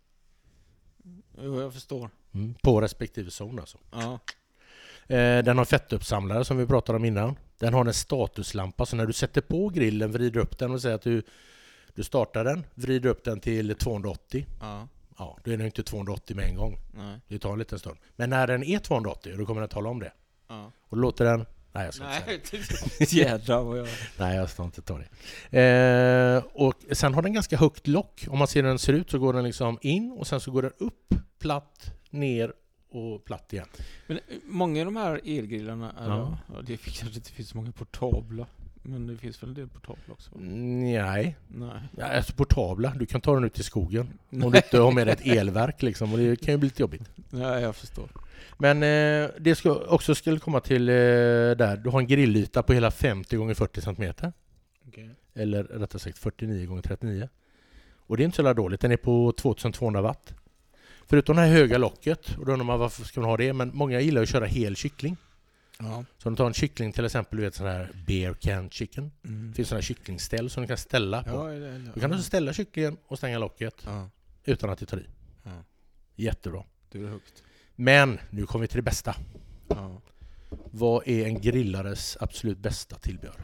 Jo, jag förstår. På respektive zon alltså. Ja. Den har fettuppsamlare som vi pratade om innan. Den har en statuslampa så när du sätter på grillen, vrider upp den och säger att du startar den, vrider upp den till 280. Ja, då är den inte 280 med en gång. Nej. Det tar en liten stund. Men när den är 280 då kommer den tala om det. Ja. Och låter den... Nej, jag ska inte säga. Jädrar vad jag... Nej, jag ska inte ta det. Och sen har den ganska högt lock. Om man ser hur den ser ut så går den liksom in och sen så går den upp, platt, ner och platt igen. Men många av de här elgrillarna det kanske inte finns så många portabla. Men det finns väl en del portabla också? Nej. Ja, alltså portabla, du kan ta den ut i skogen. Om du inte har med ett elverk liksom. Och det kan ju bli lite jobbigt. Ja, jag förstår. Men det skulle komma till där. Du har en grillyta på hela 50 x 40 cm. Okay. Eller rättare sagt 49 x 39. Och det är inte så där dåligt. Den är på 2200 watt. Förutom det här höga locket. Och då undrar man varför ska man ha det. Men många gillar att köra hel kyckling. Ja. Så om du tar en kyckling till exempel, du vet sån här bear can chicken. Det finns sådana här kycklingställ som du kan ställa på. Du kan alltså ställa kycklingen och stänga locket utan att det tar i. Jättebra. Det är högt. Men nu kommer vi till det bästa. Vad är en grillares absolut bästa tillbehör?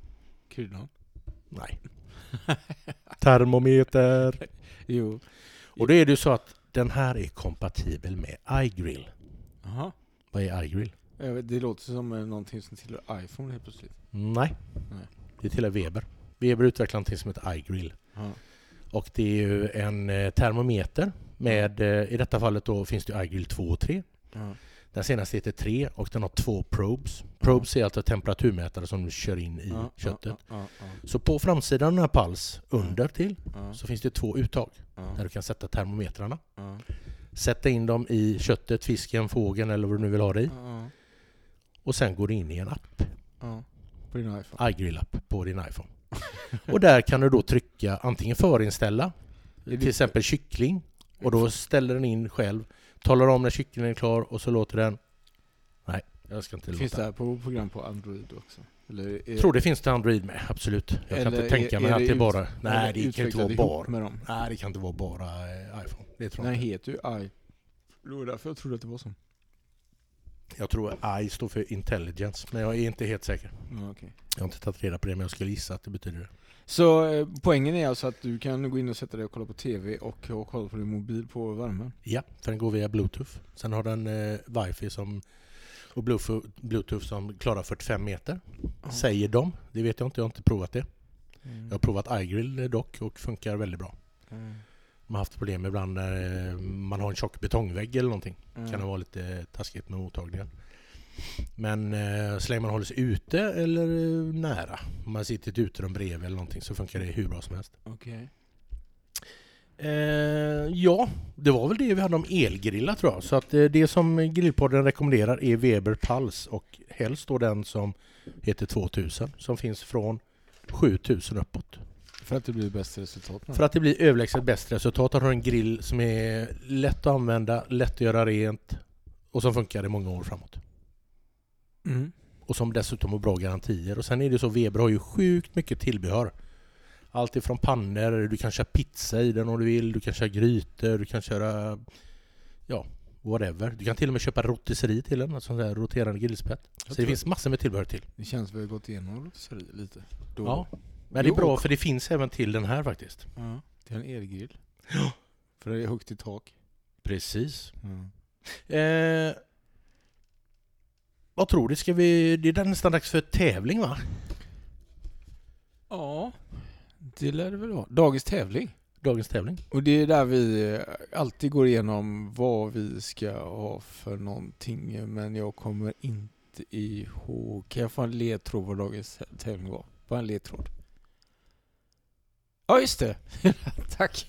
Kryddan? Nej. Termometer. Jo. Och då är det ju så att den här är kompatibel med iGrill. Aha. Vad är iGrill? Det låter som någonting som tillhör iPhone helt plötsligt. Nej. Det tillhör Weber. Weber utvecklar någonting som heter iGrill. Aha. Och det är ju en termometer med, i detta fallet då finns det iGrill 2 och 3. Aha. Den senaste heter 3 och den har 2 probes. Probes är alltså temperaturmätare som du kör in i köttet. Så på framsidan av den här pals, under till, så finns det 2 uttag där du kan sätta termometrarna. Sätta in dem i köttet, fisken, fågeln eller vad du nu vill ha det i. Och sen går det in i en app. På din iPhone. iGrill-app på din iPhone. Och där kan du då trycka antingen förinställa, till exempel kyckling. Och då ställer den in själv. Talar om när kycklingen är klar och så låter den... Nej, jag ska inte låta. Finns det här på program på Android också? Eller jag tror det finns till Android med, absolut. Jag kan inte tänka mig att det är bara... Nej, det kan inte vara bara... Nej, det kan inte vara bara iPhone. Det tror jag. Nej, heter ju i. Det var därför jag trodde att det var så. Jag tror I står för intelligence, men jag är inte helt säker. Okay. Jag har inte tagit reda på det, men jag skulle gissa att det betyder det. Så poängen är alltså att du kan gå in och sätta dig och kolla på TV och kolla på din mobil på värmen? Ja, för den går via Bluetooth. Sen har den Wi-Fi och Bluetooth som klarar 45 meter. Säger de. Det vet jag inte, jag har inte provat det. Jag har provat iGrill dock och funkar väldigt bra. Man har haft problem ibland när man har en tjock betongvägg eller någonting. Kan det vara lite taskigt med mottagningen. Men så länge man håller sig ute eller nära, om man sitter i ett uterum bredvid eller någonting, så funkar det hur bra som helst. Okej. Ja, det var väl det vi hade om elgrillar tror jag. Så att det som Grillpodden rekommenderar är Weber Pulse och helst då den som heter 2000 som finns från 7000 uppåt. För att det blir bäst resultat? För att det blir överlägset bäst resultat har du en grill som är lätt att använda, lätt att göra rent och som funkar i många år framåt. Och som dessutom har bra garantier. Och sen är det så, Weber har ju sjukt mycket tillbehör. Allt ifrån pannor, du kan köra pizza i den om du vill, du kan köra grytor, du kan köra whatever. Du kan till och med köpa rotisserie till den, alltså sån där roterande grillspett. Så det finns massor med tillbehör till. Det känns som vi har gått igenom rotisserie lite. Ja, men det är bra för det finns även till den här faktiskt. Ja, det är en elgrill. Ja. För det är högt i tak. Precis. Vad tror du? Det är nästan dags för tävling va? Ja, det lär det väl vara. Dagens tävling. Och det är där vi alltid går igenom vad vi ska ha för någonting. Men jag kommer inte ihåg. Kan jag få en ledtråd vad dagens tävling var? Bara en ledtråd. Ja, just det. Tack.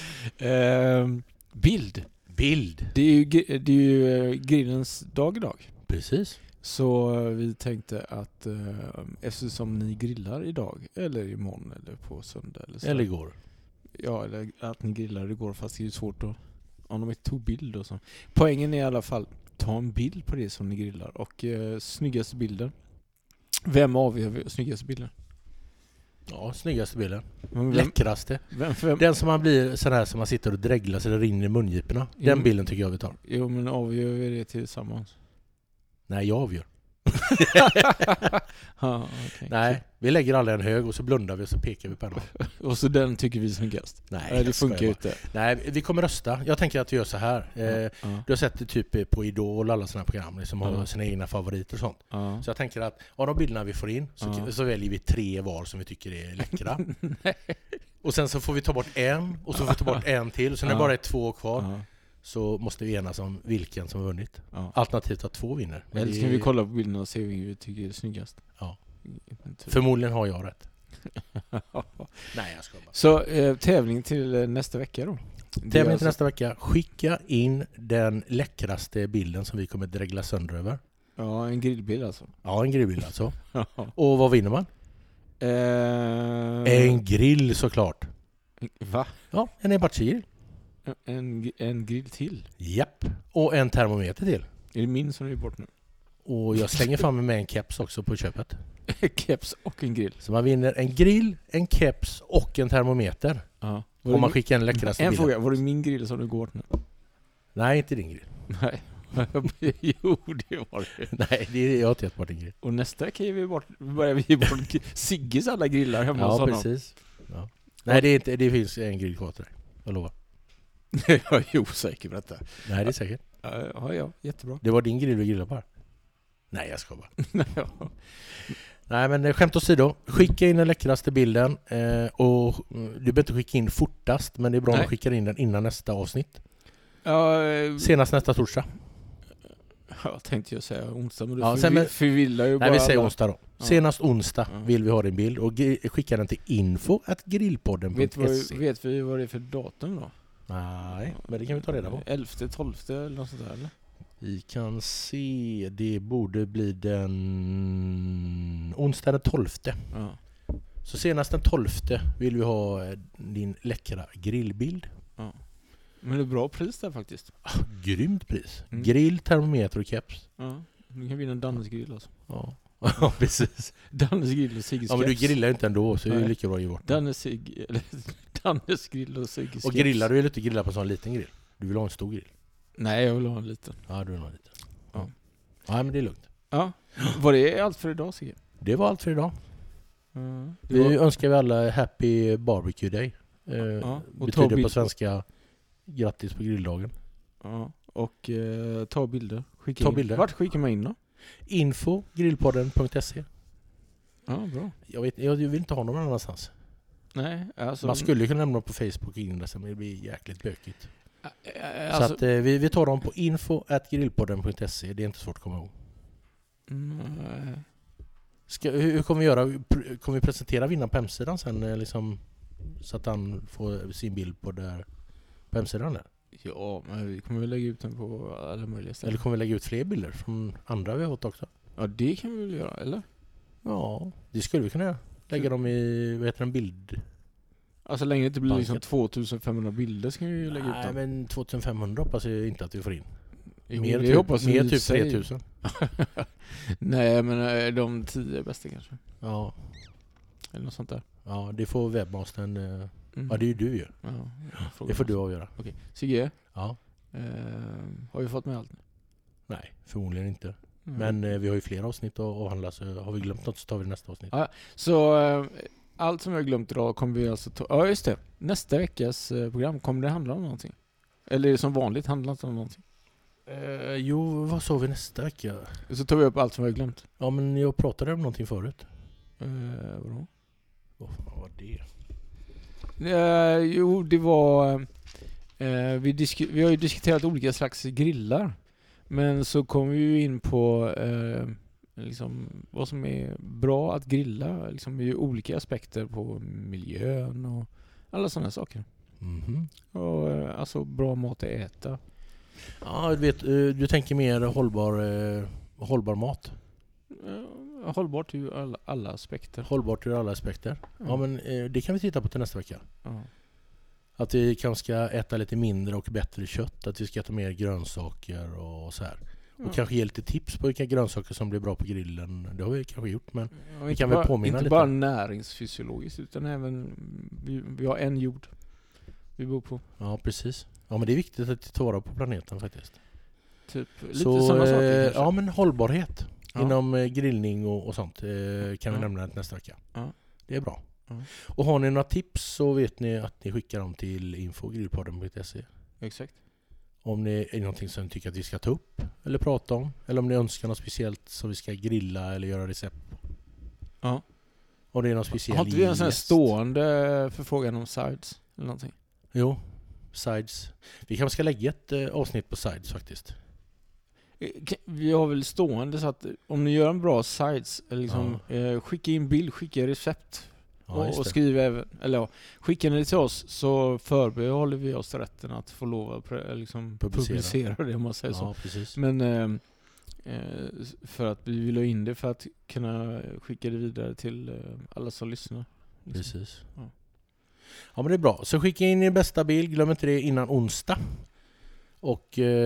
Bild. Det är ju grillens dag idag. Precis. Så vi tänkte att eftersom ni grillar idag eller imorgon eller på söndag eller så. Eller igår. Ja, eller att ni grillar igår, fast det är ju svårt att om de inte tog bild och så. Poängen är i alla fall ta en bild på det som ni grillar och snyggaste bilden. Vem avgör snyggaste bilden? Ja, snyggaste bilden. Läckraste. Vem? Den som man blir sån här som man sitter och dreglar så det rinner i mungiporna. Den bilden tycker jag vi tar. Jo, men avgör vi det tillsammans? Nej, jag avgör. Okay. Nej, vi lägger alla en hög och så blundar vi och så pekar vi på den. Och så den tycker vi är snyggast. Nej, det funkar ju inte. Nej, vi kommer rösta. Jag tänker att vi gör så här. Du har sett det typ på Idol och alla såna här program som har sina egna favoriter och sånt. Så jag tänker att av de bilderna vi får in så väljer vi 3 var som vi tycker är läckra. Och sen så får vi ta bort en och så får vi ta bort en till. Och sen är det bara 2 kvar. Så måste vi enas om vilken som har vunnit. Alternativt att 2 vinner. Men eller ska vi kolla på bilderna och se vilken vi tycker är snyggast? Ja. Förmodligen har jag rätt. Nej, jag ska bara. Så tävling till nästa vecka då? Tävling till nästa vecka. Skicka in den läckraste bilden som vi kommer att dregla sönder över. Ja, en grillbild alltså. Ja, en grillbild alltså. Och vad vinner man? En grill såklart. Va? Ja, en Ebachi-grill. En grill till? Japp. Och en termometer till. Är det min som är bort nu? Och jag slänger fram med en keps också på köpet. Keps och en grill. Så man vinner en grill, en keps och en termometer. Ja. Om man skickar en läckraste bild. En fråga, var det min grill som du går nu? Nej, inte din grill. Nej. Jo, det var det. Nej, jag har inte gett bort din grill. Och nästa vecka börjar vi ge bort Sigges alla grillar hemma hos honom. Precis. Ja. Nej, det finns en grill kvar till dig. Jag lovar. Jag är osäker på detta. Nej, det är säkert. Ja, jättebra. Det var din grill du grillade på här. Nej, jag ska bara. Nej, men skämt åsido. Skicka in den läckraste bilden. Och du behöver inte skicka in fortast, men det är bra om du skickar in den innan nästa avsnitt. Senast nästa torsdag. Jag tänkte jag säga onsdag, men du förvillar ju bara. Nej, vi säger onsdag då. Senast onsdag vill vi ha din bild. Och skicka den till info@grillpodden.se. Vet vi vad det är för datum då? Nej, men det kan vi ta reda på. 11, 12 eller något sånt där, eller? Vi kan se, det borde bli den onsdag den 12. Ja. Så senast den 12 vill vi ha din läckra grillbild. Ja. Men det är bra pris där faktiskt. Grymt pris. Grill, termometer och keps. Ja, du kan vinna en Dannes grill alltså. Ja, precis. Dannes grill och Sigges keps. Ja, men du grillar ju inte ändå, så är det lika bra att ge bort. Dannes grill och Sigges keps. Och grillar du, vill inte grilla på en sån liten grill? Du vill ha en stor grill? Nej, jag vill ha en liten. Ja, du vill ha en liten. Ja, men det är lugnt. Ja, var det allt för idag, Sigge? Det var allt för idag. Vi önskar vi alla Happy Barbecue Day. Betyder på svenska grattis på grilldagen. Ja, och ta bilder. Bilder. Vart skickar man in då? info@grillpodden.se. Ja, bra. Jag vill inte ha någon annanstans. Nej, alltså... Man skulle kunna lämna på Facebook och in där, men det blir jäkligt bökigt. Alltså... Så att vi tar dem på info@grillpodden.se. Det är inte svårt att komma ihåg. Hur kommer vi göra? Kommer vi presentera vinnaren på hemsidan sen liksom, så att han får sin bild på hemsidan där? Ja, men vi kommer väl lägga ut den på alla möjliga ställen. Eller kommer vi lägga ut fler bilder från andra vi har fått också? Ja, det kan vi väl göra, eller? Ja, det skulle vi kunna göra. Lägga dem i, vad heter en bild? Alltså länge det inte blir liksom 2500 bilder ska vi ju lägga ut dem. Nej, men 2500 hoppas jag inte att vi får in. Mer typ 3000. Nej, men de 10 bästa kanske. Ja. Eller något sånt där. Ja, det får webbmastern. Ja, det är ju du ju. Ja, det får du avgöra. Okej. Sigge? Ja. Har vi fått med allt nu? Nej, förmodligen inte. Men vi har ju flera avsnitt att avhandla, så har vi glömt något så tar vi nästa avsnitt. Ja, så allt som jag har glömt idag kommer vi alltså ta... Ja, just det. Nästa veckas program, kommer det handla om någonting? Eller är det som vanligt handlar inte om någonting? Jo, vad sa vi nästa vecka? Så tar vi upp allt som jag har glömt. Ja, men jag pratade om någonting förut. Vadå? Vad var det? Jo, det var... vi har ju diskuterat olika slags grillar. Men så kom vi ju in på liksom, vad som är bra att grilla. Liksom, det är ju olika aspekter på miljön och alla sådana saker. Mm-hmm. Och alltså bra mat att äta. Ja, du tänker mer hållbar mat? Hållbart ur alla aspekter. Hållbart ur alla aspekter. Ja, men det kan vi titta på till nästa vecka. Att vi kanske ska äta lite mindre och bättre kött. Att vi ska äta mer grönsaker och så här. Och kanske ge lite tips på vilka grönsaker som blir bra på grillen. Det har vi kanske gjort, men vi kan väl påminna lite. Inte bara näringsfysiologiskt, utan även vi har en jord vi bor på. Ja, precis. Ja, men det är viktigt att ta vara på planeten faktiskt. Typ lite sådana saker kanske. Ja, men hållbarhet inom grillning och sånt kan vi nämna nästa vecka. Ja. Det är bra. Och har ni några tips så vet ni att ni skickar dem till info@grillpodden.se. Exakt. Om det är någonting som ni tycker att vi ska ta upp eller prata om. Eller om ni önskar något speciellt som vi ska grilla eller göra recept på. Ja. Och det är något speciellt. Har inte vi en sån här stående förfrågan om sides eller någonting? Jo, sides. Vi kanske ska lägga ett avsnitt på sides faktiskt. Vi har väl stående så att om ni gör en bra sides liksom, skicka in bild, skicka recept. Och skriva även, eller skickar ni det till oss så förbehåller vi oss rätten att få lov att liksom publicera det, om man säger så. Precis. Men för att vi vill ha in det för att kunna skicka det vidare till alla som lyssnar. Liksom. Precis. Ja, men det är bra. Så skicka in er bästa bild, glöm inte det innan onsdag. Och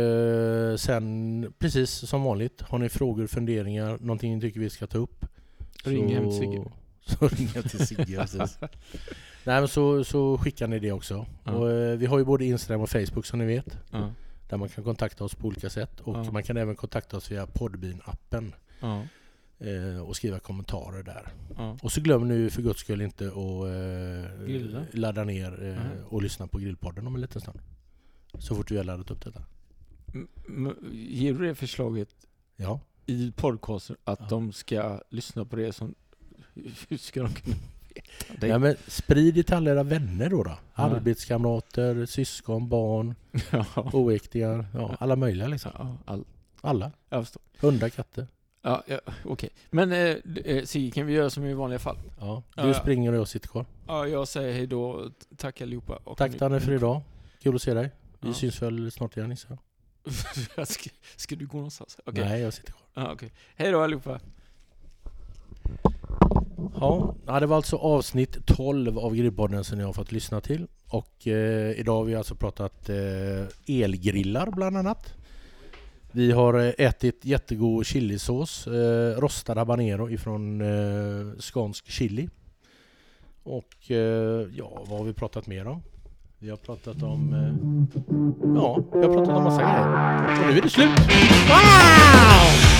sen, precis som vanligt, har ni frågor, funderingar, någonting ni tycker vi ska ta upp, ring hem till Sigge. Så ringa till Sigge, precis. Nej, men så skickar ni det också. Och vi har ju både Instagram och Facebook som ni vet. Där man kan kontakta oss på olika sätt. Och man kan även kontakta oss via Podbean-appen. Och skriva kommentarer där. Och så glöm nu för guds skull inte att ladda ner och lyssna på Grillpodden om en liten stund. så fort vi har laddat upp detta. Ger du det förslaget i podcasten att de ska lyssna på det som... Hur ska de kunna veta det? Ja, men sprid det till alla era vänner då. Arbetskamrater, syskon, barn, oäktingar, alla möjliga liksom. Alla. Jag förstår. Hundar, katter. Ja, okej. Men Sigge, kan vi göra som i vanliga fall? Ja, du springer och jag sitter kvar. Ja, jag säger hej då. Tack allihopa. Tack Danne för idag. Kul att se dig. Vi syns väl snart igen, så. Ska du gå någonstans? Okay. Nej, jag sitter kvar. Okay. Hej då allihopa. Ja, det var alltså avsnitt 12 av Grillpodden som jag har fått lyssna till. Och idag har vi alltså pratat elgrillar bland annat. Vi har ätit jättegod chilisås, rostad habanero ifrån skånsk chili. Och vad har vi pratat mer om? Vi har pratat om massa grejer. Och nu är det slut! Wow!